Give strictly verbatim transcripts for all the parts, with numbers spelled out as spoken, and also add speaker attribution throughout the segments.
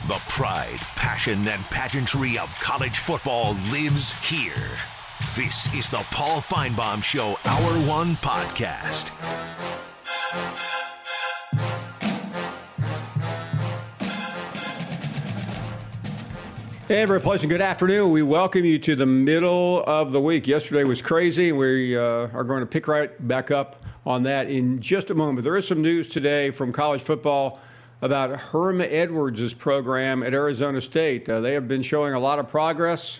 Speaker 1: The pride, passion, and pageantry of college football lives here. This is the Paul Finebaum Show Hour One Podcast.
Speaker 2: Hey, everybody, pleasant good afternoon. We welcome you to the middle of the week. Yesterday was crazy, and we uh, are going to pick right back up on that in just a moment. There is some news today from college football about Herm Edwards' program at Arizona State. Uh, they have been showing a lot of progress.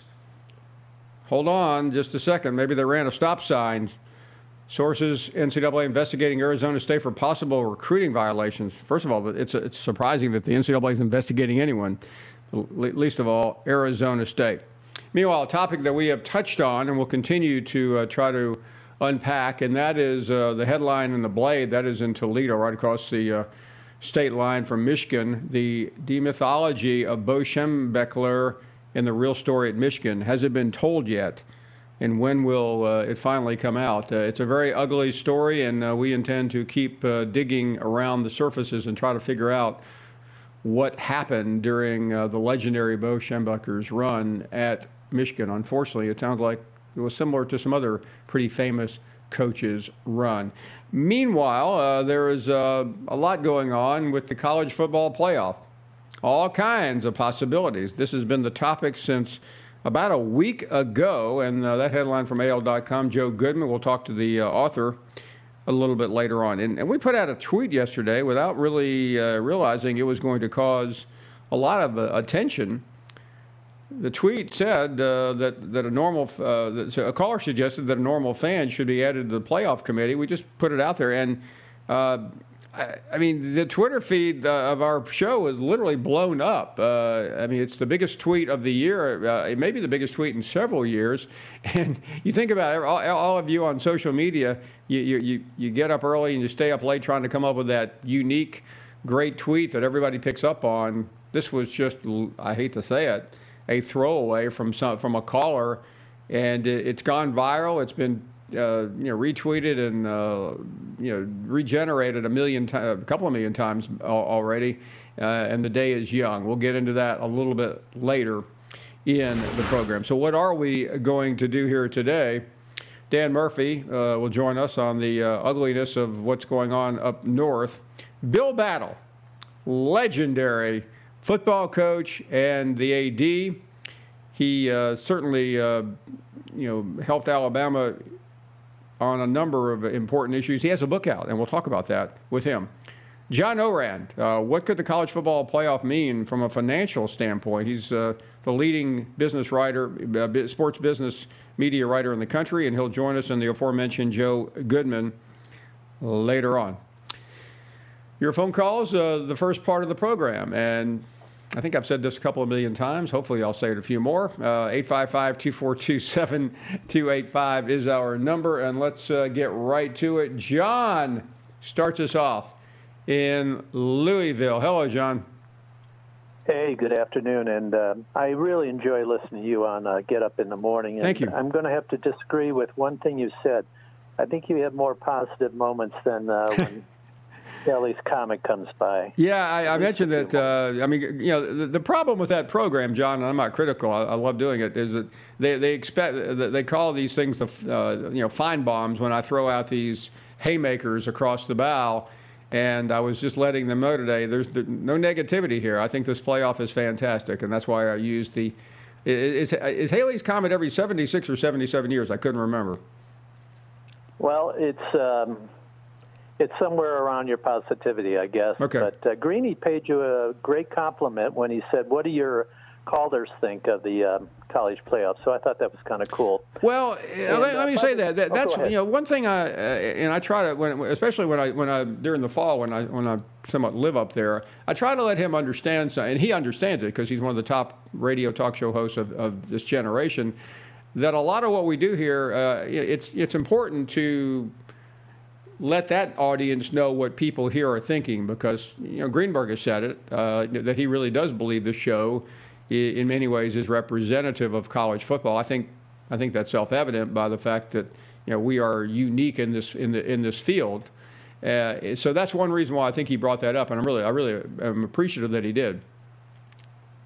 Speaker 2: Hold on just a second. Maybe they ran a stop sign. Sources, N C double A investigating Arizona State for possible recruiting violations. First of all, it's, it's surprising that the N C double A is investigating anyone, least of all Arizona State. Meanwhile, a topic that we have touched on and will continue to uh, try to unpack, and that is uh, the headline in the Blade. That is in Toledo, right across the uh, state line from Michigan. The demythology of Bo Schembechler and the real story at Michigan. Has it been told yet? And when will uh, it finally come out? Uh, it's a very ugly story, and uh, we intend to keep uh, digging around the surfaces and try to figure out what happened during uh, the legendary Bo Schembechler's run at Michigan. Unfortunately, it sounds like it was similar to some other pretty famous coaches' run. Meanwhile, uh, there is uh, a lot going on with the college football playoff. All kinds of possibilities. This has been the topic since about a week ago, and uh, that headline from A L dot com, Joe Goodman, we'll talk to the uh, author a little bit later on. And, and we put out a tweet yesterday without really uh, realizing it was going to cause a lot of uh, attention. The tweet said uh, that, that a normal, uh, that, so a caller suggested that a normal fan should be added to the playoff committee. We just put it out there. And uh, I, I mean, the Twitter feed uh, of our show is literally blown up. Uh, I mean, it's the biggest tweet of the year. Uh, it may be the biggest tweet in several years. And you think about it, all, all of you on social media, you, you, you get up early and you stay up late trying to come up with that unique, great tweet that everybody picks up on. This was just, I hate to say it, a throwaway from some from a caller, and it, it's gone viral. It's been uh, you know retweeted and uh, you know regenerated a million times, a couple of million times already, uh, and the day is young. We'll get into that a little bit later in the program. So what are we going to do here today? Dan Murphy uh, will join us on the uh, ugliness of what's going on up north. Bill Battle, legendary football coach and the A D. He uh, certainly, uh, you know, helped Alabama on a number of important issues. He has a book out, and we'll talk about that with him. John Ourand, uh, what could the college football playoff mean from a financial standpoint? He's uh, the leading business writer, uh, sports business media writer in the country, and he'll join us in the aforementioned Joe Goodman later on. Your phone calls, uh, the first part of the program, and I think I've said this a couple of million times. Hopefully I'll say it a few more. Uh, eight five five, two four two, seven two eight five is our number, and let's uh, get right to it. John starts us off in Louisville. Hello, John.
Speaker 3: Hey, good afternoon, and uh, I really enjoy listening to you on uh, Get Up in the Morning. And
Speaker 2: Thank you.
Speaker 3: I'm going to have to disagree with one thing you said. I think you have more positive moments than uh, when Kelly's comic comes by.
Speaker 2: Yeah, I, I mentioned that. Uh, I mean, you know, the, the problem with that program, John, and I'm not critical. I, I love doing it. Is that they they expect they call these things the uh, you know fine bombs when I throw out these haymakers across the bow. And I was just letting them know today. There's no negativity here. I think this playoff is fantastic, and that's why I used the. Is is Haley's Comet every seventy-six or seventy-seven years? I couldn't remember.
Speaker 3: Well, it's. Um... It's somewhere around your positivity, I guess.
Speaker 2: Okay.
Speaker 3: But uh, Greeny paid you a great compliment when he said, what do your callers think of the um, college playoffs? So I thought that was kind of cool.
Speaker 2: Well, and, let, uh, let me say that, that that's, you know, one thing I, uh, and I try to, when, especially when I, when I, during the fall, when I, when I somewhat live up there, I try to let him understand, and he understands it because he's one of the top radio talk show hosts of, of this generation, that a lot of what we do here, uh, it's, it's important to let that audience know what people here are thinking, because you know Greenberg has said it, uh, that he really does believe the show in many ways is representative of college football. I think I think that's self-evident by the fact that you know we are unique in this in the in this field. Uh, so that's one reason why I think he brought that up, and I'm really I really am appreciative that he did.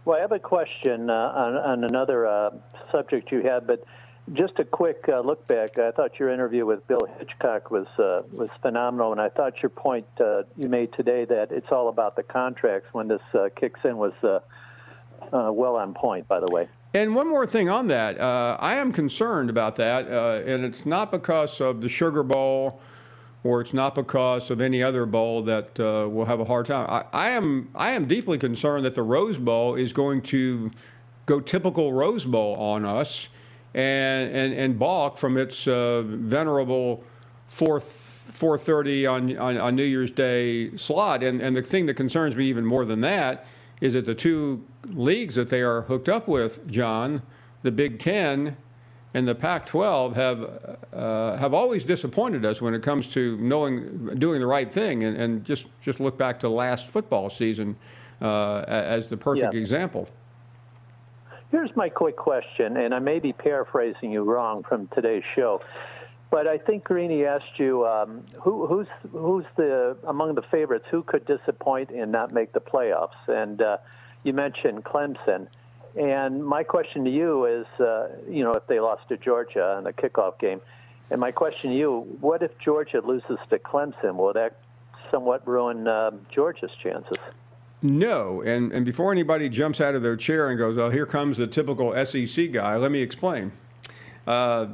Speaker 3: Well, I have a question uh, on, on another uh, subject you had, but just a quick uh, look back. I thought your interview with Bill Hitchcock was uh, was phenomenal, and I thought your point uh, you made today that it's all about the contracts when this uh, kicks in was uh, uh, well on point, by the way.
Speaker 2: And one more thing on that. Uh, I am concerned about that, uh, and it's not because of the Sugar Bowl or it's not because of any other bowl that uh, will have a hard time. I, I am I am deeply concerned that the Rose Bowl is going to go typical Rose Bowl on us and and, and balk from its uh, venerable four thirty on, on, on New Year's Day slot. And, and the thing that concerns me even more than that is that the two leagues that they are hooked up with, John, the Big Ten and the Pac twelve, have uh, have always disappointed us when it comes to knowing doing the right thing. And, and just just look back to last football season uh, as the perfect
Speaker 3: yeah.
Speaker 2: example.
Speaker 3: Here's my quick question, and I may be paraphrasing you wrong from today's show, but I think Greeny asked you um, who, who's who's the among the favorites who could disappoint and not make the playoffs, and uh, you mentioned Clemson. And my question to you is, uh, you know, if they lost to Georgia in the kickoff game, and my question to you, what if Georgia loses to Clemson? Will that somewhat ruin uh, Georgia's chances?
Speaker 2: No, and, and before anybody jumps out of their chair and goes, oh, here comes the typical S E C guy, let me explain. Uh,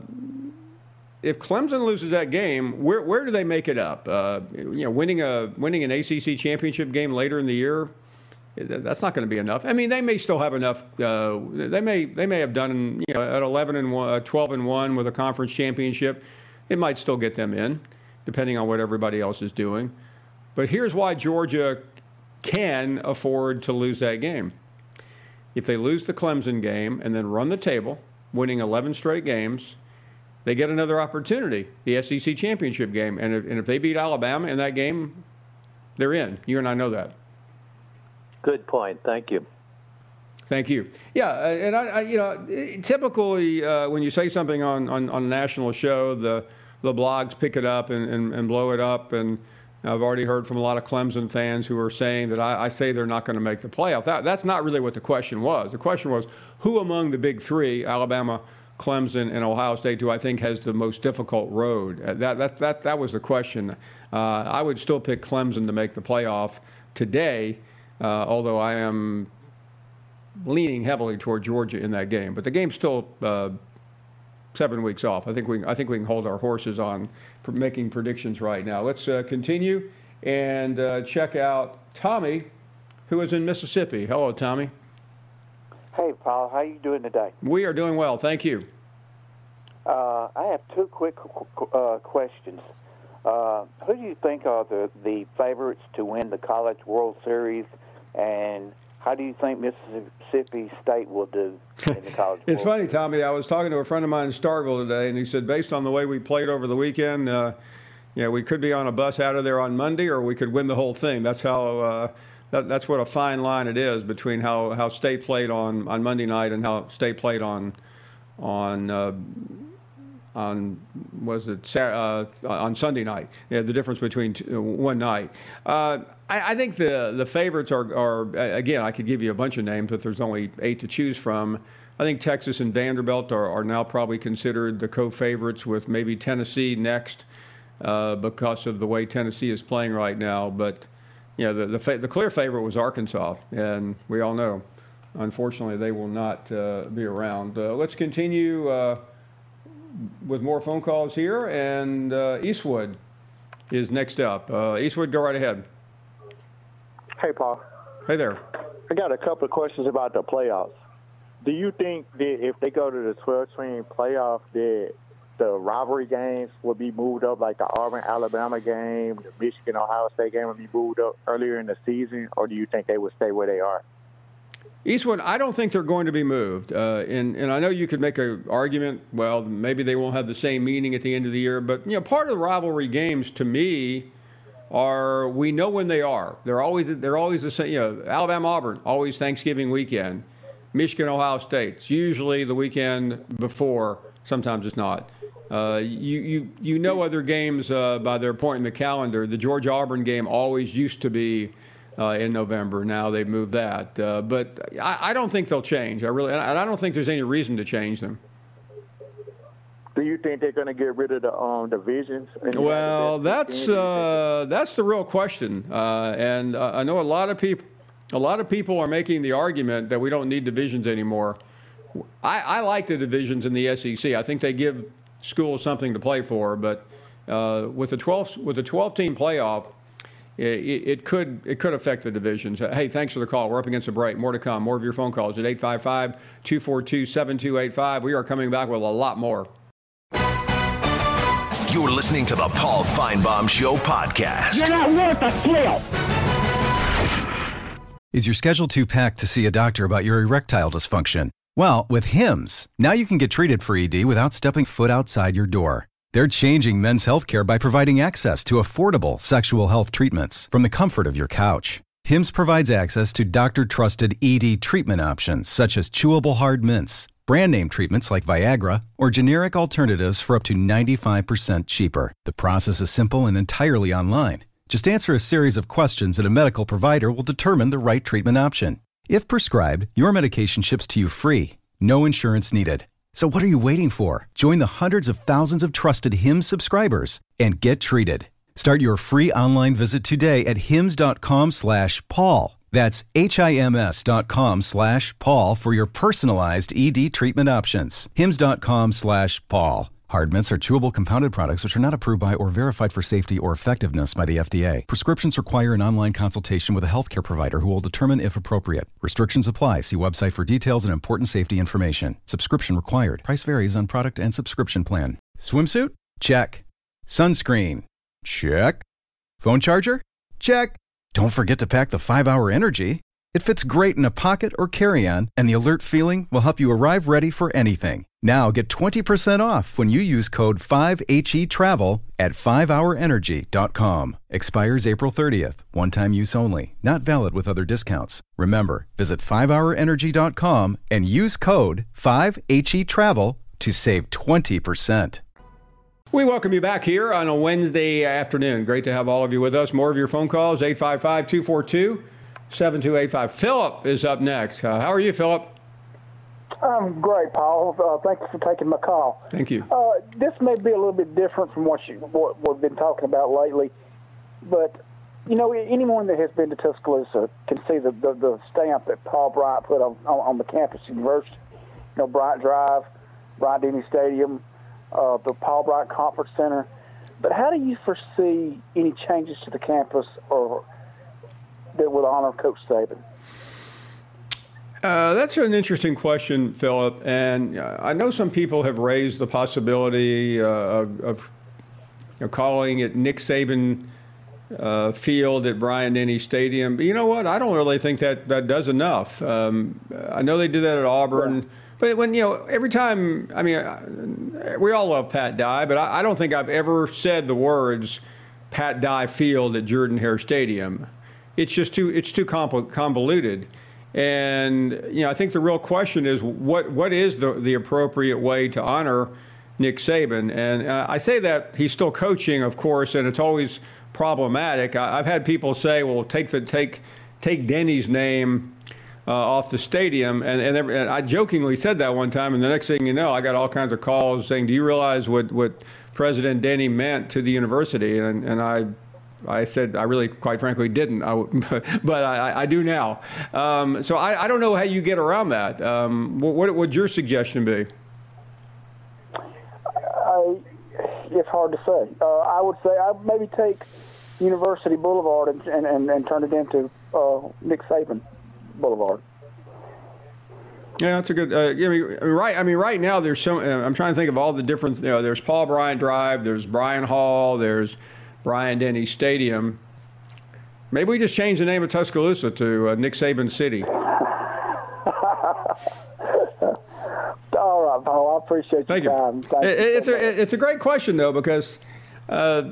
Speaker 2: if Clemson loses that game, where where do they make it up? Uh, you know, winning a winning an A C C championship game later in the year, that's not going to be enough. I mean, they may still have enough. Uh, they may they may have done, you know, at eleven and one, twelve and one with a conference championship. It might still get them in, depending on what everybody else is doing. But here's why Georgia can afford to lose that game. If they lose the Clemson game and then run the table, winning eleven straight games, they get another opportunity, the S E C championship game. And if, and if they beat Alabama in that game, they're in. You and I know that.
Speaker 3: Good point. Thank you.
Speaker 2: Thank you. Yeah, and I, I you know, typically uh, when you say something on, on, on a national show, the the blogs pick it up and, and, and blow it up. And I've already heard from a lot of Clemson fans who are saying that I, I say they're not going to make the playoff. That, that's not really what the question was. The question was, who among the big three, Alabama, Clemson, and Ohio State, do I think has the most difficult road? That that that that was the question. Uh, I would still pick Clemson to make the playoff today, uh, although I am leaning heavily toward Georgia in that game. But the game's still uh, seven weeks off. I think we I think we can hold our horses on for making predictions right now. Let's uh, continue and uh, check out Tommy, who is in Mississippi. Hello, Tommy.
Speaker 4: Hey, Paul. How you doing today?
Speaker 2: We are doing well. Thank you.
Speaker 4: Uh, I have two quick uh, questions. Uh, who do you think are the, the favorites to win the College World Series, and how do you think Mississippi State will do in the College
Speaker 2: It's
Speaker 4: World
Speaker 2: funny,
Speaker 4: Series?
Speaker 2: Tommy. I was talking to a friend of mine in Starkville today, and he said, based on the way we played over the weekend, uh, you know, we could be on a bus out of there on Monday, or we could win the whole thing. That's how. Uh, that, that's what a fine line it is between how, how State played on, on Monday night and how State played on on. Uh, on was it uh, on Sunday night? Yeah, the difference between two, one night. Uh, I, I think the the favorites are, are again. I could give you a bunch of names, but there's only eight to choose from. I think Texas and Vanderbilt are, are now probably considered the co-favorites, with maybe Tennessee next uh, because of the way Tennessee is playing right now. But you know, the the, fa- the clear favorite was Arkansas, and we all know, unfortunately, they will not uh, be around. Uh, let's continue. Uh, with more phone calls here, and uh, Eastwood is next up. Uh, Eastwood, go right ahead.
Speaker 5: Hey, Paul.
Speaker 2: Hey there.
Speaker 5: I got a couple of questions about the playoffs. Do you think that if they go to the twelve-team playoff, that the rivalry games will be moved up, like the Auburn-Alabama game, the Michigan-Ohio State game will be moved up earlier in the season, or do you think they will stay where they are?
Speaker 2: Eastwood, I don't think they're going to be moved. Uh, and, and I know you could make an argument, well, maybe they won't have the same meaning at the end of the year. But, you know, part of the rivalry games to me are, we know when they are. They're always they're always the same. You know, Alabama-Auburn, always Thanksgiving weekend. Michigan-Ohio State, it's usually the weekend before. Sometimes it's not. Uh, you, you, you know other games uh, by their point in the calendar. The Georgia-Auburn game always used to be uh, in November. Now they've moved that. Uh, but I, I don't think they'll change. I really, and I don't think there's any reason to change them.
Speaker 5: Do you think they're going to get rid of the um, divisions?
Speaker 2: Well, that's uh, that's the real question. Uh, and uh, I know a lot of people, a lot of people are making the argument that we don't need divisions anymore. I, I like the divisions in the S E C. I think they give schools something to play for. But uh, with the twelve with the twelve team playoff, it, it could it could affect the divisions. Hey, thanks for the call. We're up against a break. More to come. More of your phone calls at eight five five, two four two, seven two eight five. We are coming back with a lot more.
Speaker 1: You're listening to the Paul Feinbaum Show podcast.
Speaker 6: You're not worth a flail.
Speaker 7: Is your schedule too packed to see a doctor about your erectile dysfunction? Well, with Hims, now you can get treated for E D without stepping foot outside your door. They're changing men's healthcare by providing access to affordable sexual health treatments from the comfort of your couch. Hims provides access to doctor-trusted E D treatment options such as chewable hard mints, brand name treatments like Viagra, or generic alternatives for up to ninety-five percent cheaper. The process is simple and entirely online. Just answer a series of questions and a medical provider will determine the right treatment option. If prescribed, your medication ships to you free. No insurance needed. So what are you waiting for? Join the hundreds of thousands of trusted Hims subscribers and get treated. Start your free online visit today at hims.com slash Paul. That's H-I-M-S dot com slash Paul for your personalized E D treatment options. Hims.com slash Paul. Hard mints are chewable compounded products which are not approved by or verified for safety or effectiveness by the F D A. Prescriptions require an online consultation with a healthcare provider who will determine if appropriate. Restrictions apply. See website for details and important safety information. Subscription required. Price varies on product and subscription plan. Swimsuit? Check. Sunscreen? Check. Phone charger? Check. Don't forget to pack the five hour Energy. It fits great in a pocket or carry-on, and the alert feeling will help you arrive ready for anything. Now get twenty percent off when you use code five H E travel at five hour energy dot com. Expires April thirtieth. One-time use only. Not valid with other discounts. Remember, visit five hour energy dot com and use code five H E travel to save twenty percent.
Speaker 2: We welcome you back here on a Wednesday afternoon. Great to have all of you with us. More of your phone calls, eight five five, two four two, seven two eight five. Philip is up next. Uh, how are you, Philip?
Speaker 8: I'm great, Paul. Uh, thank you for taking my call.
Speaker 2: Thank you.
Speaker 8: Uh, this may be a little bit different from what, you, what we've been talking about lately, but, you know, anyone that has been to Tuscaloosa can see the, the, the stamp that Paul Bryant put on, on, on the campus university. You know, Bryant Drive, Bryant-Denny Stadium, Uh, the Paul Bryant Conference Center. But how do you foresee any changes to the campus or that would honor Coach Saban?
Speaker 2: Uh, that's an interesting question, Philip. And uh, I know some people have raised the possibility uh, of, of you know, calling it Nick Saban uh, Field at Bryant-Denny Stadium. But you know what? I don't really think that that does enough. Um, I know they did that at Auburn. Yeah. But when, you know, every time, I mean, we all love Pat Dye, but I, I don't think I've ever said the words Pat Dye Field at Jordan-Hare Stadium. It's just too, it's too convoluted. And, you know, I think the real question is what, what is the, the appropriate way to honor Nick Saban? And uh, I say that he's still coaching, of course, and it's always problematic. I, I've had people say, well, take the, take, take Denny's name Uh, off the stadium, and, and, every, and I jokingly said that one time, and the next thing you know, I got all kinds of calls saying, do you realize what, what President Denny meant to the university? And, and I I said I really, quite frankly, didn't, I, but I, I do now. Um, so I, I don't know how you get around that. Um, what, what would your suggestion be?
Speaker 8: I, it's hard to say. Uh, I would say I'd maybe take University Boulevard and, and, and, and turn it into uh, Nick Saban Boulevard.
Speaker 2: Yeah, that's a good. Uh, I mean, right. I mean, right now there's some. Uh, I'm trying to think of all the different. You know, there's Paul Bryant Drive. There's Bryan Hall. There's Bryant-Denny Stadium. Maybe we just change the name of Tuscaloosa to uh, Nick Saban City.
Speaker 8: All right, Paul. I appreciate
Speaker 2: Thank
Speaker 8: your
Speaker 2: you.
Speaker 8: time. Thank
Speaker 2: it,
Speaker 8: you
Speaker 2: it's
Speaker 8: so
Speaker 2: a
Speaker 8: much.
Speaker 2: it's a great question though, because. Uh,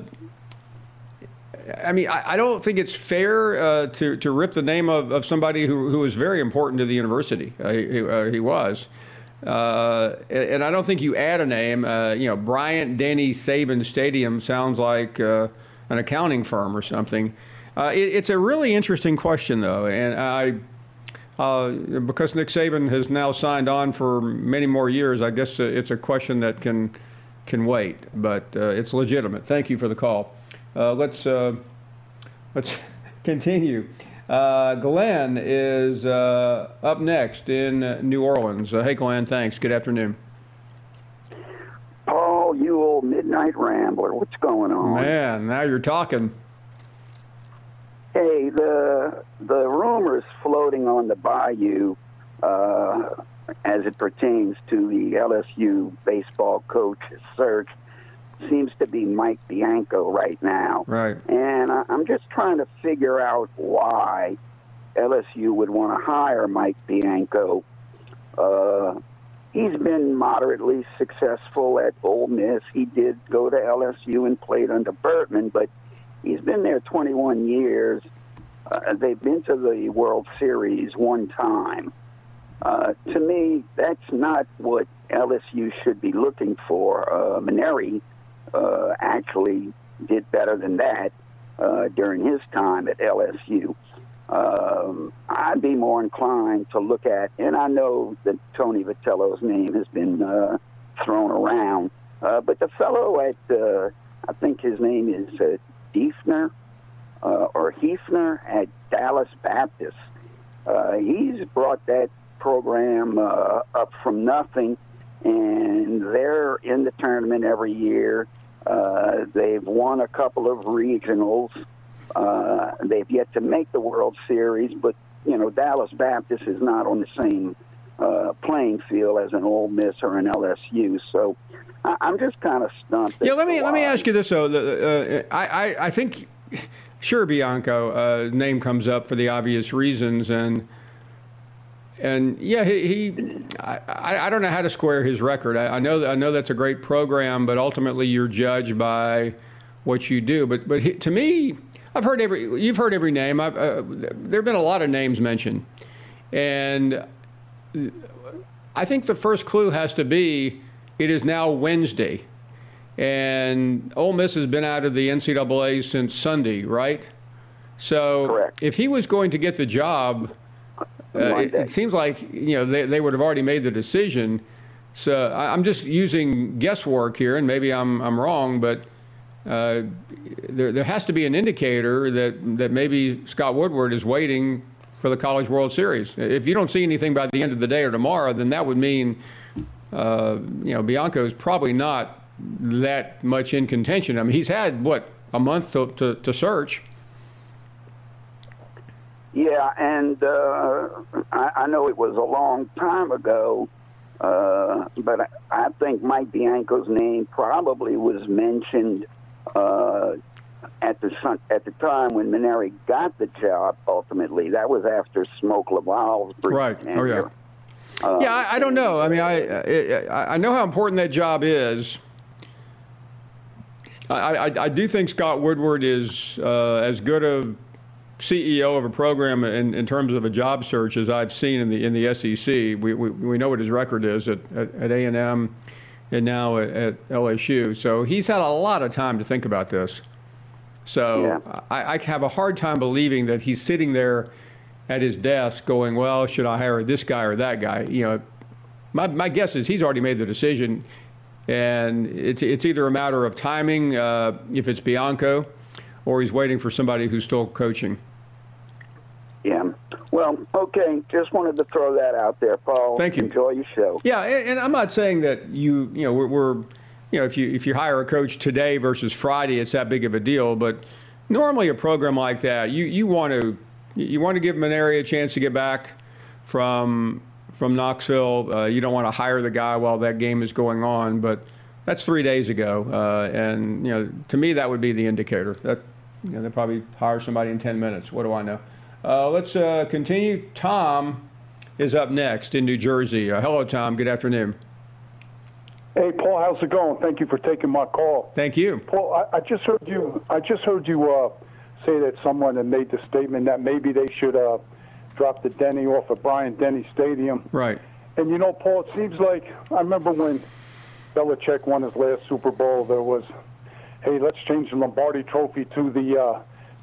Speaker 2: I mean, I, I don't think it's fair uh, to to rip the name of, of somebody who who was very important to the university. Uh, he, uh, he was, uh, and, and I don't think you add a name. Uh, you know, Bryant-Denny Saban Stadium sounds like uh, an accounting firm or something. Uh, it, it's a really interesting question, though, and I, uh, because Nick Saban has now signed on for many more years, I guess it's a question that can can wait, but uh, it's legitimate. Thank you for the call. Uh, let's uh, let's continue. Uh, Glenn is uh, up next in New Orleans. Uh, hey, Glenn, thanks. Good afternoon.
Speaker 6: Paul, you old midnight rambler, what's going on?
Speaker 2: Man, now you're talking.
Speaker 6: Hey, the the rumors floating on the bayou uh, as it pertains to the L S U baseball coach search seems to be Mike Bianco right now.
Speaker 2: Right.
Speaker 6: And I, I'm just trying to figure out why L S U would want to hire Mike Bianco. Uh, he's been moderately successful at Ole Miss. He did go to L S U and played under Bertman, but he's been there twenty-one years. Uh, they've been to the World Series one time. Uh, to me, that's not what L S U should be looking for. Uh, Mainieri uh, actually did better than that uh, during his time at L S U. Um, I'd be more inclined to look at, and I know that Tony Vitello's name has been uh, thrown around, uh, but the fellow at, uh, I think his name is uh, Diefner uh, or Hefner at Dallas Baptist. Uh, he's brought that program uh, up from nothing, and they're in the tournament every year. Uh, they've won a couple of regionals. Uh, they've yet to make the World Series, but, you know, Dallas Baptist is not on the same uh, playing field as an Ole Miss or an L S U. So I- I'm just kind of stumped.
Speaker 2: Yeah, let me let me ask you this, though. Uh, I, I, I think, sure, Bianco, uh, name comes up for the obvious reasons, and And yeah, he, he I, I don't know how to square his record. I, I know that I know that's a great program, but ultimately you're judged by what you do. But but he, to me, I've heard every you've heard every name. I've, uh, there have been a lot of names mentioned, and I think the first clue has to be it is now Wednesday, and Ole Miss has been out of the N C double A since Sunday, right? So
Speaker 6: Correct.
Speaker 2: If he was going to get the job. Uh, it, it seems like you know they, they would have already made the decision. So I, I'm just using guesswork here, and maybe I'm I'm wrong, but uh, there there has to be an indicator that that maybe Scott Woodward is waiting for the College World Series. If you don't see anything by the end of the day or tomorrow, then that would mean uh, you know Bianco is probably not that much in contention. I mean, he's had what a month to to, to search.
Speaker 6: Yeah, and uh, I, I know it was a long time ago, uh, but I, I think Mike Bianco's name probably was mentioned uh, at the at the time when Mainieri got the job. Ultimately, that was after Smoke Laval's brief
Speaker 2: right.
Speaker 6: tenure.
Speaker 2: Oh yeah. Uh, yeah, I, I don't know. I mean, I, I I know how important that job is. I I, I do think Scott Woodward is uh, as good a C E O of a program in, in terms of a job search as I've seen in the in the S E C. We we, we know what his record is at, at, at A and M and now at, at L S U. So he's had a lot of time to think about this. So
Speaker 6: yeah.
Speaker 2: I, I have a hard time believing that he's sitting there at his desk going, well, should I hire this guy or that guy? You know, my my guess is he's already made the decision, and it's it's either a matter of timing uh, if it's Bianco, or he's waiting for somebody who's still coaching.
Speaker 6: Yeah. Well, okay. Just wanted to throw that out there, Paul.
Speaker 2: Thank you.
Speaker 6: Enjoy your show.
Speaker 2: Yeah, and, and I'm not saying that you, you know, we're, we're, you know, if you if you hire a coach today versus Friday, it's that big of a deal. But normally a program like that, you, you want to you want to give Mainieri a chance to get back from from Knoxville. Uh, you don't want to hire the guy while that game is going on, but that's three days ago, uh, and you know, to me that would be the indicator. That you know, they'll probably hire somebody in ten minutes. What do I know? Uh, let's uh, continue. Tom is up next in New Jersey. Uh, hello, Tom. Good afternoon.
Speaker 9: Hey, Paul. How's it going? Thank you for taking my call.
Speaker 2: Thank you,
Speaker 9: Paul. I, I just heard you. I just heard you uh, say that someone had made the statement that maybe they should uh, drop the Denny off of Bryant Denny Stadium.
Speaker 2: Right.
Speaker 9: And you know, Paul, it seems like I remember when Belichick won his last Super Bowl. There was, hey, let's change the Lombardi Trophy to the uh,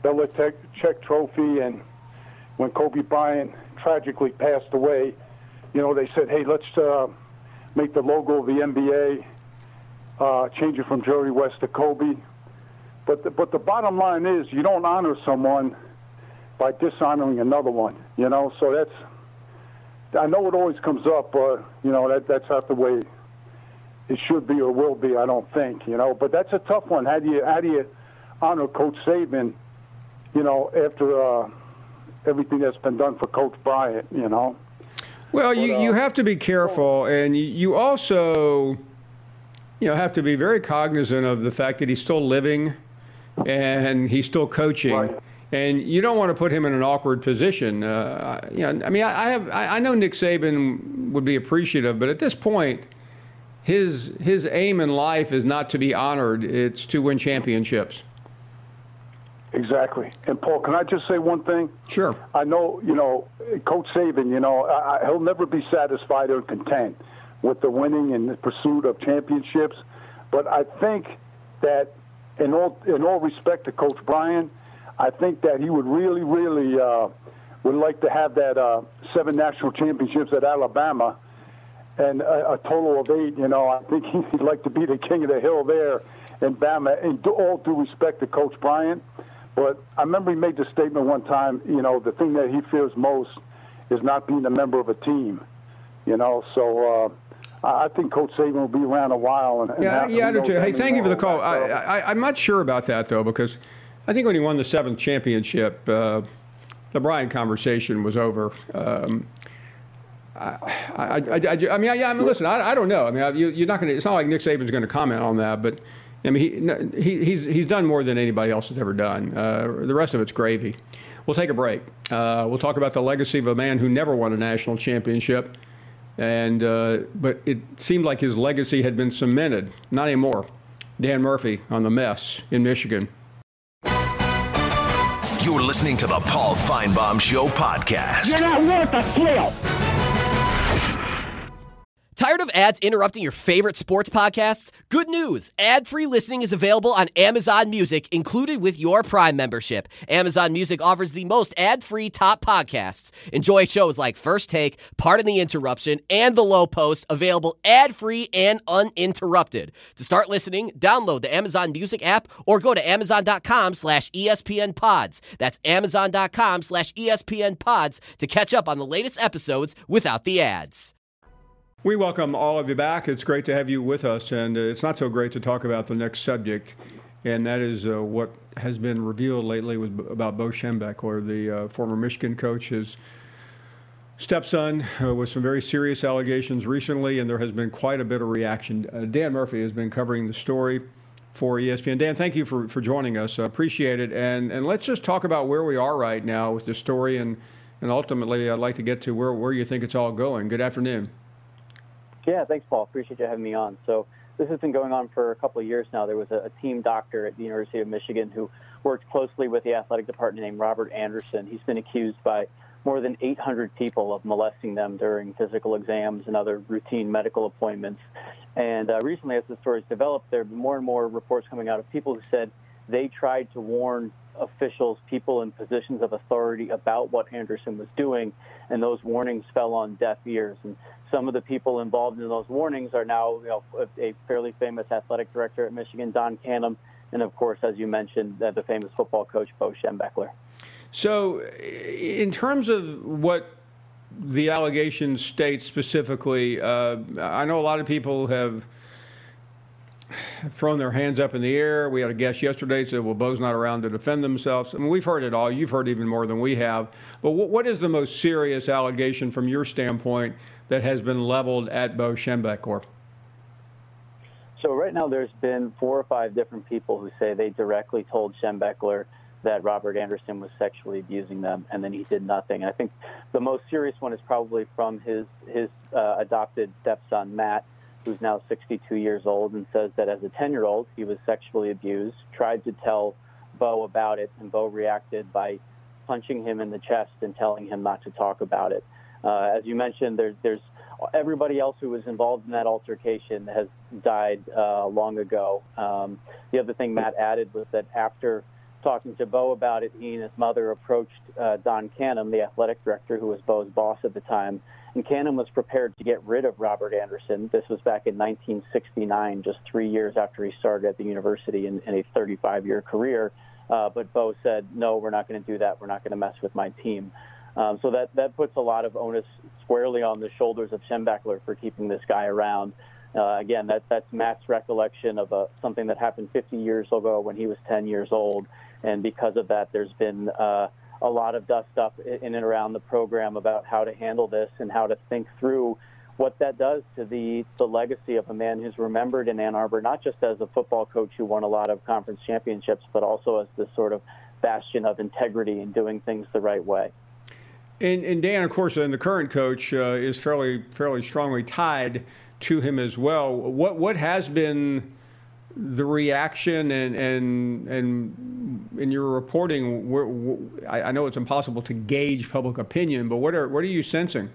Speaker 9: Belichick Trophy, and when Kobe Bryant tragically passed away, you know, they said, hey, let's uh, make the logo of the N B A, uh, change it from Jerry West to Kobe. But the, but the bottom line is you don't honor someone by dishonoring another one, you know. So that's, I know it always comes up, but, you know, that that's not the way it should be or will be, I don't think, you know. But that's a tough one. How do you, how do you honor Coach Saban, you know, after uh, everything that's been done for Coach Bryant, you know?
Speaker 2: Well,
Speaker 9: but,
Speaker 2: you,
Speaker 9: uh,
Speaker 2: you have to be careful, and you, you also, you know, have to be very cognizant of the fact that he's still living and he's still coaching.
Speaker 9: Right.
Speaker 2: And you don't want to put him in an awkward position. Uh, you know, I mean, I, I have, I, I know Nick Saban would be appreciative, but at this point, his his aim in life is not to be honored; it's to win championships.
Speaker 9: Exactly. And Paul, can I just say one thing?
Speaker 2: Sure.
Speaker 9: I know, you know, Coach Saban, you know, I, I, he'll never be satisfied or content with the winning and the pursuit of championships. But I think that, in all in all respect to Coach Bryant, I think that he would really, really uh, would like to have that uh, seven national championships at Alabama and a, a total of eight. You know, I think he'd like to be the king of the hill there in Bama, in all due respect to Coach Bryant. But I remember he made the statement one time, you know, the thing that he fears most is not being a member of a team, you know. So uh, I think Coach Saban will be around a while. And, and
Speaker 2: yeah, yeah, I do too. Hey, thank you for the call.
Speaker 9: That,
Speaker 2: I, I, I'm not sure about that, though, because I think when he won the seventh championship, uh, the Bryant conversation was over. Um, I, I, I, I, I mean, yeah, I mean, listen, I, I don't know. I mean, you, you're not going to. It's not like Nick Saban's going to comment on that, but I mean, he, he he's he's done more than anybody else has ever done. Uh, the rest of it's gravy. We'll take a break. Uh, we'll talk about the legacy of a man who never won a national championship, and uh, but it seemed like his legacy had been cemented. Not anymore. Dan Murphy on The Mess in Michigan.
Speaker 1: You're listening to the Paul Feinbaum Show podcast.
Speaker 10: You're not worth a flail.
Speaker 11: Tired of ads interrupting your favorite sports podcasts? Good news! Ad-free listening is available on Amazon Music, included with your Prime membership. Amazon Music offers the most ad-free top podcasts. Enjoy shows like First Take, Pardon the Interruption, and The Low Post, available ad-free and uninterrupted. To start listening, download the Amazon Music app or go to amazon.com slash ESPN pods. That's amazon.com slash ESPN pods to catch up on the latest episodes without the ads.
Speaker 2: We welcome all of you back. It's great to have you with us, and uh, it's not so great to talk about the next subject, and that is uh, what has been revealed lately with, about Bo Schembechler, the uh, former Michigan coach. His stepson uh, with some very serious allegations recently, and there has been quite a bit of reaction. Uh, Dan Murphy has been covering the story for E S P N. Dan, thank you for, for joining us. I appreciate it, and and let's just talk about where we are right now with the story, and, and ultimately I'd like to get to where, where you think it's all going. Good afternoon.
Speaker 12: Yeah, thanks, Paul. Appreciate you having me on. So this has been going on for a couple of years now. There was a, a team doctor at the University of Michigan who worked closely with the athletic department named Robert Anderson. He's been accused by more than eight hundred people of molesting them during physical exams and other routine medical appointments. And uh, recently, as the story's developed, there have been more and more reports coming out of people who said they tried to warn officials, people in positions of authority about what Anderson was doing, and those warnings fell on deaf ears. And some of the people involved in those warnings are now, you know, a fairly famous athletic director at Michigan, Don Canham, and of course, as you mentioned, uh, the famous football coach, Bo Schembechler.
Speaker 2: So in terms of what the allegations state specifically, uh, I know a lot of people have thrown their hands up in the air. We had a guest yesterday said, well, Bo's not around to defend themselves. I mean, we've heard it all. You've heard even more than we have. But what is the most serious allegation from your standpoint that has been leveled at Bo Schembechler?
Speaker 12: So right now there's been four or five different people who say they directly told Schembechler that Robert Anderson was sexually abusing them, and then he did nothing. And I think the most serious one is probably from his, his uh, adopted stepson, Matt, who's now sixty-two years old, and says that as a ten-year-old, he was sexually abused, tried to tell Bo about it, and Bo reacted by punching him in the chest and telling him not to talk about it. Uh, as you mentioned, there's, there's everybody else who was involved in that altercation has died uh, long ago. Um, the other thing Matt added was that after talking to Bo about it, he and his mother approached uh, Don Canham, the athletic director, who was Bo's boss at the time. And Canham was prepared to get rid of Robert Anderson. This was back in nineteen sixty-nine, just three years after he started at the university in, in a thirty-five-year career. Uh, but Bo said, no, we're not going to do that. We're not going to mess with my team. Um, so that, that puts a lot of onus squarely on the shoulders of Schembechler for keeping this guy around. Uh, again, that, that's Matt's recollection of a, something that happened fifty years ago when he was ten years old. And because of that, there's been uh, a lot of dust up in and around the program about how to handle this and how to think through what that does to the, the legacy of a man who's remembered in Ann Arbor, not just as a football coach who won a lot of conference championships, but also as this sort of bastion of integrity and doing things the right way.
Speaker 2: And, and Dan, of course, and the current coach uh, is fairly fairly strongly tied to him as well. What what has been the reaction and and and in your reporting? Where, where, I, I know it's impossible to gauge public opinion, but what are what are you sensing?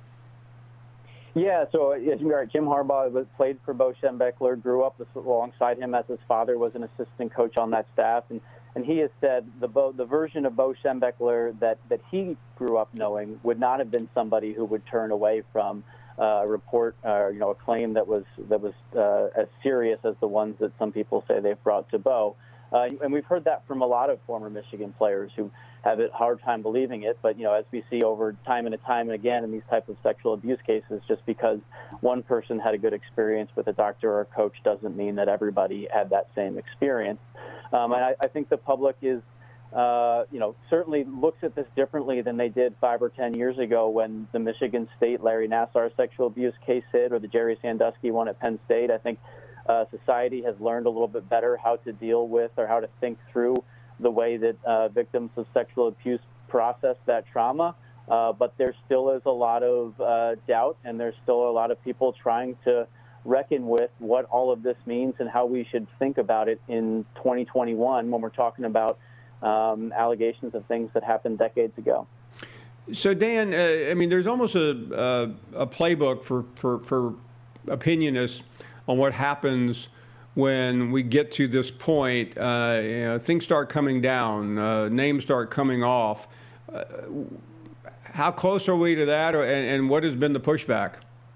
Speaker 12: Yeah, so as you're right, Jim Harbaugh was, played for Bo Schembechler, grew up alongside him as his father was an assistant coach on that staff, and, and he has said the Bo, the version of Bo Schembechler that, that he grew up knowing would not have been somebody who would turn away from uh, a report, uh, you know, a claim that was that was uh, as serious as the ones that some people say they've brought to Bo. Uh, and we've heard that from a lot of former Michigan players who have a hard time believing it. But, you know, as we see over time and time and again in these types of sexual abuse cases, just because one person had a good experience with a doctor or a coach doesn't mean that everybody had that same experience. Um, and I, I think the public is, uh, you know, certainly looks at this differently than they did five or ten years ago when the Michigan State Larry Nassar sexual abuse case hit or the Jerry Sandusky one at Penn State. I think Uh, society has learned a little bit better how to deal with or how to think through the way that uh, victims of sexual abuse process that trauma. Uh, but there still is a lot of uh, doubt, and there's still a lot of people trying to reckon with what all of this means and how we should think about it in twenty twenty-one when we're talking about um, allegations of things that happened decades ago.
Speaker 2: So, Dan, uh, I mean, there's almost a, a, a playbook for, for, for opinionists on what happens when we get to this point. Uh, you know, things start coming down, uh, names start coming off. Uh, how close are we to that, or, and, and what has been the pushback?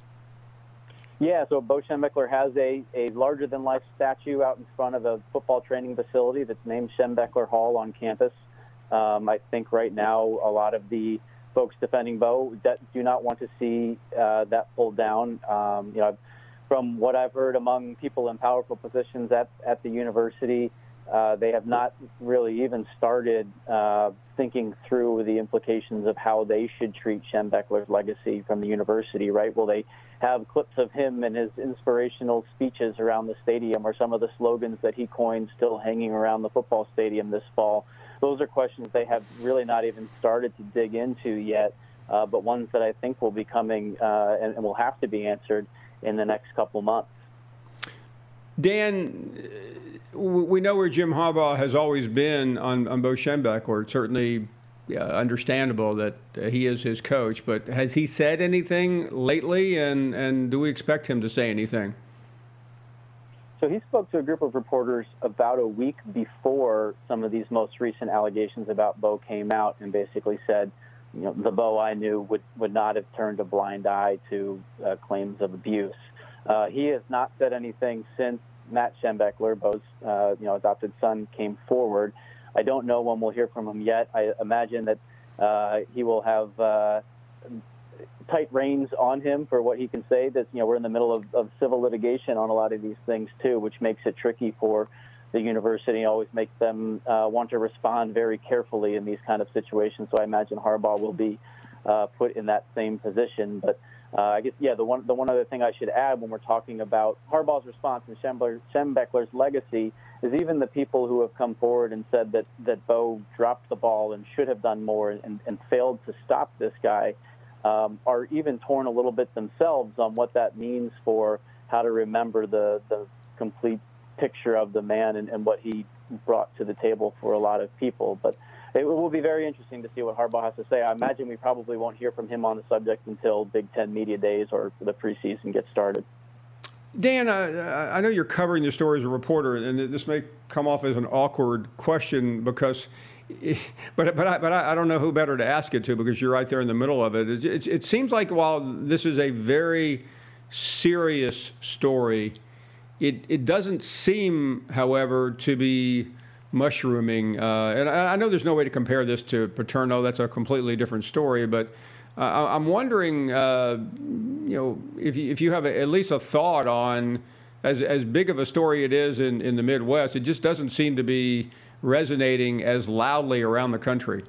Speaker 12: Yeah, so Bo Schembechler has a, a larger-than-life statue out in front of a football training facility that's named Schembechler Hall on campus. Um, I think right now a lot of the folks defending Bo do not want to see uh, that pulled down. Um, you know, From what I've heard among people in powerful positions at, at the university, uh, they have not really even started uh, thinking through the implications of how they should treat Schembechler's legacy from the university, right? Will they have clips of him and his inspirational speeches around the stadium or some of the slogans that he coined still hanging around the football stadium this fall? Those are questions they have really not even started to dig into yet, uh, but ones that I think will be coming uh, and, and will have to be answered in the next couple months.
Speaker 2: Dan, we know where Jim Harbaugh has always been on, on Bo Schembechler. It's certainly uh, understandable that uh, he is his coach, but has he said anything lately, and, and do we expect him to say anything?
Speaker 12: So he spoke to a group of reporters about a week before some of these most recent allegations about Bo came out and basically said, you know, the Bo I knew would, would not have turned a blind eye to uh, claims of abuse. Uh, he has not said anything since Matt Schembechler, Bo's uh, you know, adopted son, came forward. I don't know when we'll hear from him yet. I imagine that uh, he will have uh, tight reins on him for what he can say. That, you know, we're in the middle of, of civil litigation on a lot of these things too, which makes it tricky for the university, always makes them uh, want to respond very carefully in these kind of situations. So I imagine Harbaugh will be uh, put in that same position. But uh, I guess, yeah, the one the one other thing I should add when we're talking about Harbaugh's response and Schembechler's legacy is even the people who have come forward and said that, that Bo dropped the ball and should have done more and, and failed to stop this guy um, are even torn a little bit themselves on what that means for how to remember the, the complete picture of the man and, and what he brought to the table for a lot of people. But it will be very interesting to see what Harbaugh has to say. I imagine we probably won't hear from him on the subject until Big Ten Media Days or the preseason gets started.
Speaker 2: Dan, uh, I know you're covering the story as a reporter, and this may come off as an awkward question because, but but I, but I don't know who better to ask it to because you're right there in the middle of it. It, it, it seems like while this is a very serious story, it it doesn't seem, however, to be mushrooming. Uh, and I, I know there's no way to compare this to Paterno. That's a completely different story, but. Uh, I'm wondering, uh, you know, if you, if you have a, at least a thought on, as as big of a story it is in, in the Midwest, it just doesn't seem to be resonating as loudly around the country.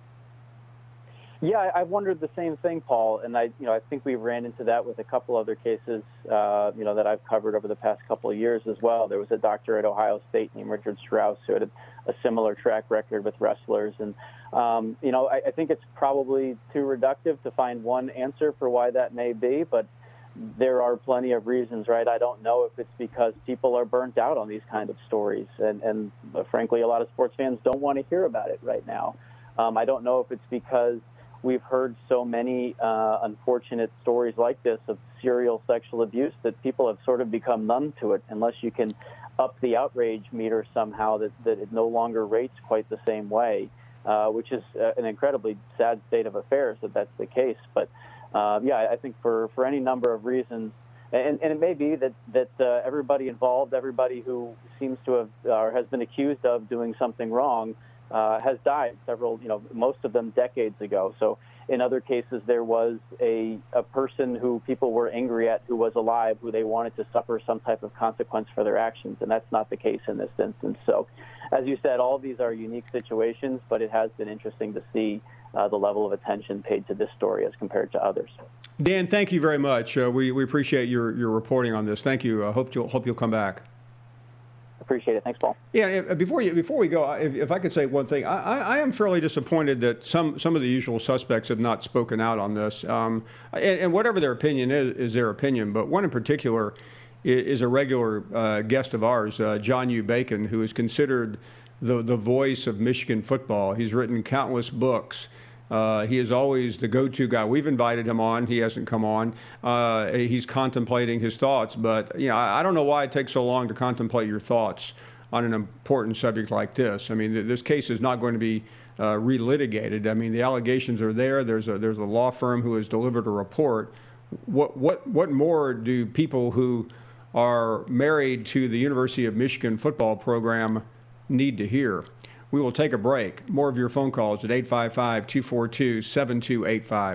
Speaker 12: Yeah, I've wondered the same thing, Paul, and I, you know, I think we ran into that with a couple other cases, uh, you know, that I've covered over the past couple of years as well. There was a doctor at Ohio State named Richard Strauss who had a, a similar track record with wrestlers, and um, you know, I, I think it's probably too reductive to find one answer for why that may be, but there are plenty of reasons, right? I don't know if it's because people are burnt out on these kind of stories, and, and uh, frankly, a lot of sports fans don't want to hear about it right now. Um, I don't know if it's because we've heard so many uh, unfortunate stories like this of serial sexual abuse that people have sort of become numb to it unless you can up the outrage meter somehow, that, that it no longer rates quite the same way, uh, which is uh, an incredibly sad state of affairs that that's the case. But uh, yeah, I think for, for any number of reasons, and, and it may be that, that uh, everybody involved, everybody who seems to have or has been accused of doing something wrong, Uh, has died several, you know, most of them decades ago. So in other cases, there was a, a person who people were angry at who was alive, who they wanted to suffer some type of consequence for their actions. And that's not the case in this instance. So as you said, all of these are unique situations, but it has been interesting to see uh, the level of attention paid to this story as compared to others.
Speaker 2: Dan, thank you very much. Uh, we, we appreciate your, your reporting on this. Thank you. I hope you'll, hope you'll come back.
Speaker 12: Appreciate it. Thanks, Paul.
Speaker 2: Yeah, before you before we go, if, if I could say one thing, I, I am fairly disappointed that some some of the usual suspects have not spoken out on this. Um, and, and whatever their opinion is, is their opinion. But one in particular is, is a regular uh, guest of ours, uh, John U. Bacon, who is considered the the voice of Michigan football. He's written countless books. Uh, he is always the go-to guy. We've invited him on. He hasn't come on. Uh, he's contemplating his thoughts. But, you know, I, I don't know why it takes so long to contemplate your thoughts on an important subject like this. I mean, th- this case is not going to be uh, relitigated. I mean, the allegations are there. There's a, there's a law firm who has delivered a report. What, what, what more do people who are married to the University of Michigan football program need to hear? We will take a break. More of your phone calls at eight five five, two four two, seven two eight five.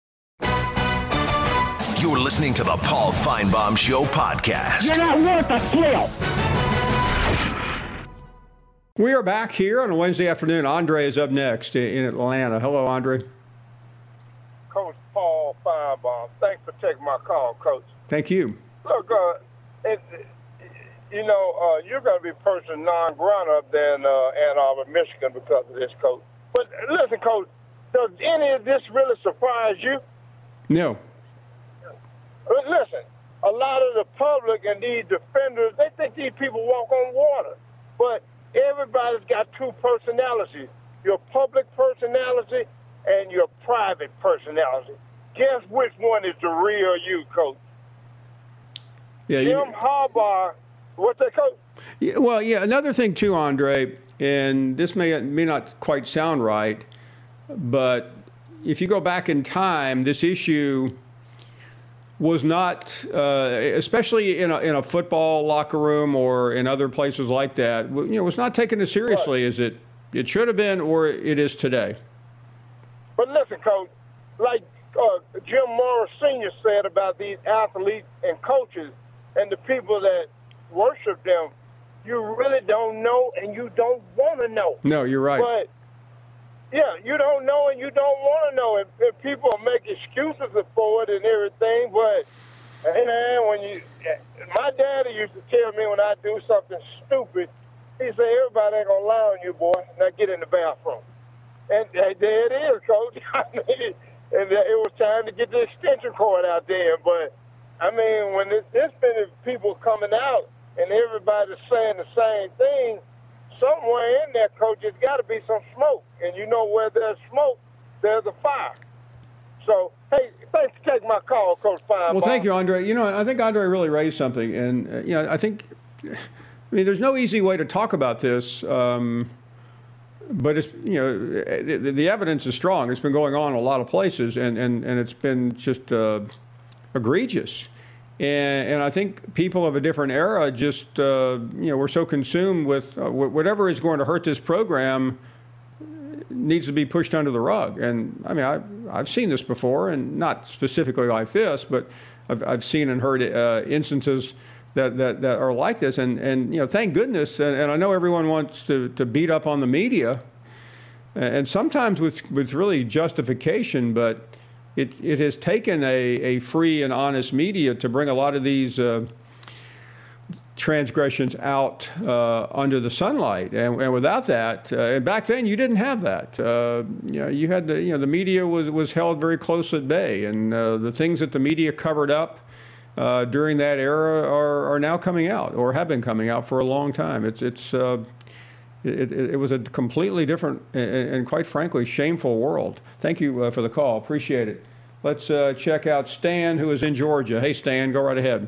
Speaker 1: You're listening to the Paul Finebaum Show podcast.
Speaker 10: You're not worth a kill.
Speaker 2: We are back here on a Wednesday afternoon. Andre is up next in Atlanta. Hello, Andre.
Speaker 13: Coach Paul Finebaum. Thanks for taking my call, Coach.
Speaker 2: Thank you.
Speaker 13: Look, uh, it, you know, uh, you're going to be person non grata up there in uh, Ann Arbor, Michigan because of this, Coach. But listen, Coach, does any of this really surprise you?
Speaker 2: No.
Speaker 13: But listen, a lot of the public and these defenders, they think these people walk on water. But everybody's got two personalities, your public personality and your private personality. Guess which one is the real you, Coach?
Speaker 2: Yeah,
Speaker 13: Jim
Speaker 2: you...
Speaker 13: Harbaugh. What's that, Coach?
Speaker 2: Yeah, well, yeah, another thing too, Andre, and this may may not quite sound right, but if you go back in time, this issue was not, uh, especially in a, in a football locker room or in other places like that, you know, was not taken as seriously as it, it should have been or it is today.
Speaker 13: But listen, Coach, like uh, Jim Morris Senior said about these athletes and coaches and the people that worship them, you really don't know and you don't want to know.
Speaker 2: No, you're right.
Speaker 13: But, yeah, you don't know and you don't want to know. And, and people make excuses for it and everything, but, hey, man, when you, my daddy used to tell me when I do something stupid, he said, everybody ain't going to lie on you, boy. Now get in the bathroom. And uh, there it is, Coach. I mean, and it was time to get the extension cord out there. But, I mean, when this, this many people coming out and everybody's saying the same thing, somewhere in there, Coach, there's got to be some smoke. And you know where there's smoke, there's a fire. So, hey, thanks for taking my my call, Coach Feinbaum.
Speaker 2: Well, thank you, Andre. You know, I think Andre really raised something, and uh, you know, I think, I mean, there's no easy way to talk about this, um, but it's you know, the, the evidence is strong. It's been going on in a lot of places, and and and it's been just uh, egregious. And, and I think people of a different era just, uh, you know, we're so consumed with uh, whatever is going to hurt this program needs to be pushed under the rug. And I mean, I've, I've seen this before, and not specifically like this, but I've, I've seen and heard uh, instances that, that, that are like this. And, and, you know, thank goodness, and, and I know everyone wants to, to beat up on the media, and sometimes with, with really justification, but It, it has taken a, a free and honest media to bring a lot of these uh, transgressions out uh, under the sunlight, and, and without that, uh, and back then you didn't have that. Uh, you know, you had the you know the media was was held very close at bay, and uh, the things that the media covered up uh, during that era are are now coming out, or have been coming out for a long time. It's it's. Uh, It, it, it was a completely different and, and quite frankly, shameful world. Thank you uh, for the call. Appreciate it. Let's uh, check out Stan, who is in Georgia. Hey, Stan, go right ahead.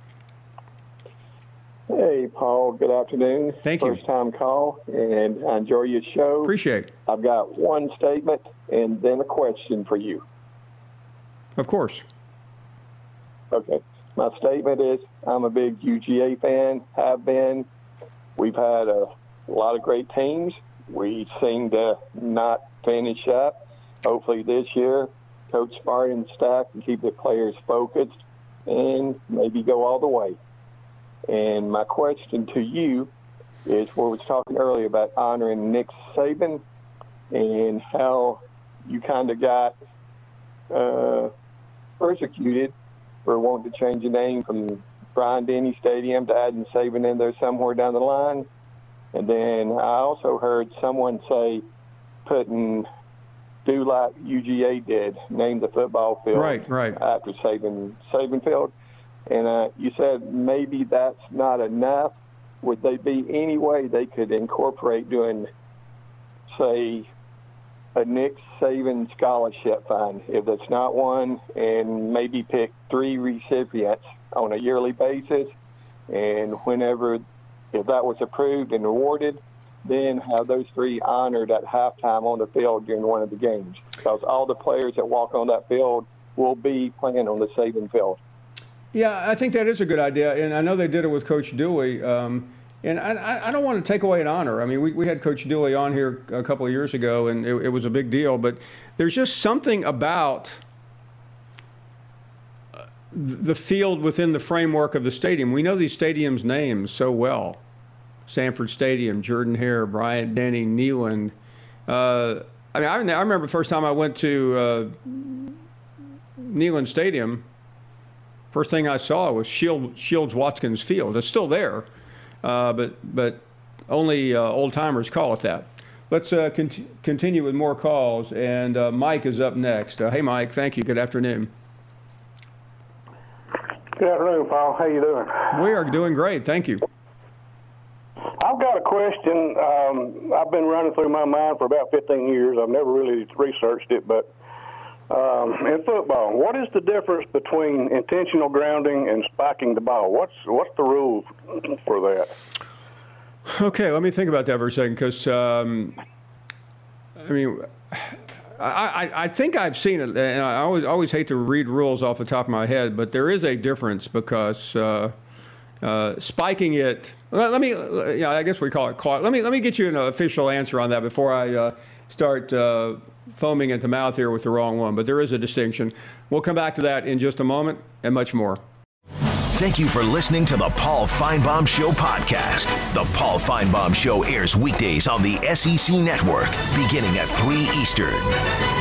Speaker 10: Hey, Paul. Good afternoon.
Speaker 2: Thank you.
Speaker 10: First time call, and I enjoy your show.
Speaker 2: Appreciate it.
Speaker 10: I've got one statement and then a question for you.
Speaker 2: Of course.
Speaker 10: Okay. My statement is I'm a big U G A fan, have been. We've had a A lot of great teams. We seem to not finish up. Hopefully this year, Coach Spartan's staff can keep the players focused and maybe go all the way. And my question to you is, we were talking earlier about honoring Nick Saban and how you kind of got uh, persecuted for wanting to change the name from Bryant-Denny Stadium to adding Saban in there somewhere down the line. And then I also heard someone say putting, do like U G A did, name the football field
Speaker 2: right, right.
Speaker 10: after Saban, Saban Field. And uh, you said maybe that's not enough. Would there be any way they could incorporate doing, say, a Nick Saban scholarship fund, if that's not one, and maybe pick three recipients on a yearly basis, and whenever if that was approved and awarded, then have those three honored at halftime on the field during one of the games. Because all the players that walk on that field will be playing on the Saban field.
Speaker 2: Yeah, I think that is a good idea, and I know they did it with Coach Dooley. Um, and I, I don't want to take away an honor. I mean, we, we had Coach Dooley on here a couple of years ago, and it, it was a big deal. But there's just something about the field within the framework of the stadium. We know these stadiums' names so well. Sanford Stadium, Jordan-Hare, Bryant-Denny, Neyland. Uh, I mean, I, I remember the first time I went to uh, Neyland Stadium, first thing I saw was Shield, Shields-Watkins Field. It's still there, uh, but but only uh, old-timers call it that. Let's uh, cont- continue with more calls, and uh, Mike is up next. Uh, hey, Mike, thank you. Good afternoon.
Speaker 14: Good afternoon, Paul. How you doing?
Speaker 2: We are doing great. Thank you.
Speaker 14: I've got a question. Um, I've been running through my mind for about fifteen years. I've never really researched it, but um, in football, what is the difference between intentional grounding and spiking the ball? What's what's the rule for that?
Speaker 2: Okay, let me think about that for a second, because um, I mean, I, I, I think I've seen it, and I always always hate to read rules off the top of my head, but there is a difference because uh, uh, spiking it. Let, let me, yeah, I guess we call it caught. Let me let me get you an official answer on that before I uh, start uh, foaming at the mouth here with the wrong one. But there is a distinction. We'll come back to that in just a moment, and much more.
Speaker 1: Thank you for listening to the Paul Feinbaum Show podcast. The Paul Feinbaum Show airs weekdays on the S E C Network, beginning at three Eastern.